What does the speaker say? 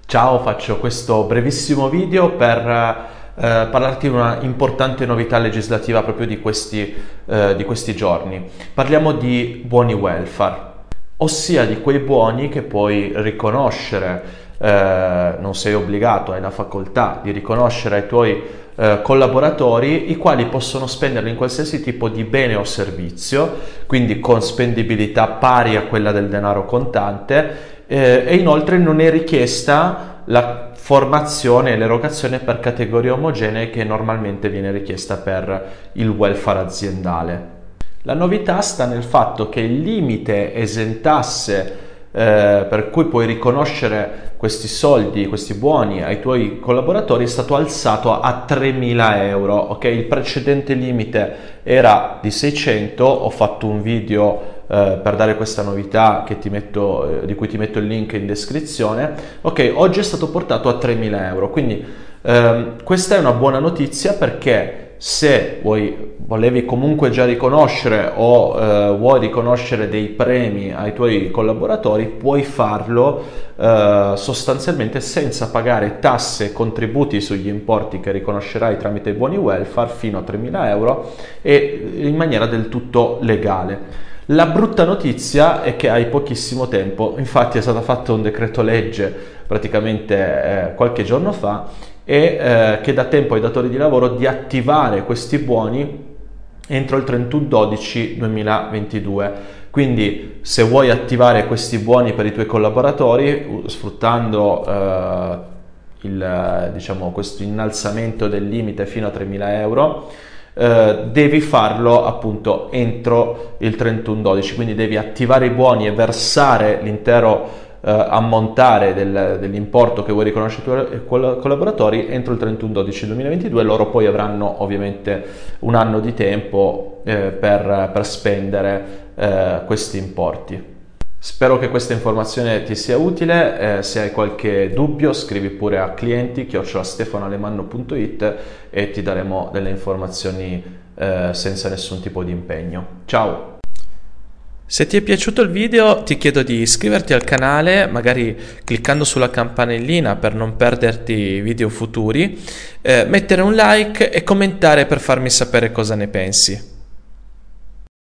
Ciao, faccio questo brevissimo video per parlarti di una importante novità legislativa proprio di questi giorni. Parliamo di buoni welfare, ossia di quei buoni che puoi riconoscere, non sei obbligato, hai la facoltà di riconoscere ai tuoi collaboratori, i quali possono spenderli in qualsiasi tipo di bene o servizio, quindi con spendibilità pari a quella del denaro contante, e inoltre non è richiesta la formazione e l'erogazione per categorie omogenee che normalmente viene richiesta per il welfare aziendale. La novità sta nel fatto che il limite esentasse per cui puoi riconoscere questi soldi, questi buoni ai tuoi collaboratori è stato alzato a 3.000 euro. Ok, il precedente limite era di 600. Ho fatto un video per dare questa novità che di cui ti metto il link in descrizione. Ok, oggi è stato portato a 3.000 euro, quindi questa è una buona notizia, perché se volevi comunque già riconoscere o vuoi riconoscere dei premi ai tuoi collaboratori, puoi farlo sostanzialmente senza pagare tasse e contributi sugli importi che riconoscerai tramite i buoni welfare fino a 3.000 euro e in maniera del tutto legale. La brutta notizia è che hai pochissimo tempo, infatti è stato fatto un decreto legge praticamente qualche giorno fa e che dà tempo ai datori di lavoro di attivare questi buoni entro il 31/12/2022. Quindi se vuoi attivare questi buoni per i tuoi collaboratori sfruttando questo innalzamento del limite fino a 3.000 euro, devi farlo appunto entro il 31/12, quindi devi attivare i buoni e versare l'intero ammontare dell'importo che vuoi riconoscere ai tuoi collaboratori entro il 31/12/2022. Loro poi avranno ovviamente un anno di tempo per spendere questi importi. Spero che questa informazione ti sia utile. Se hai qualche dubbio scrivi pure a clienti@stefanoalemanno.it e ti daremo delle informazioni senza nessun tipo di impegno. Ciao! Se ti è piaciuto il video ti chiedo di iscriverti al canale, magari cliccando sulla campanellina per non perderti video futuri, mettere un like e commentare per farmi sapere cosa ne pensi.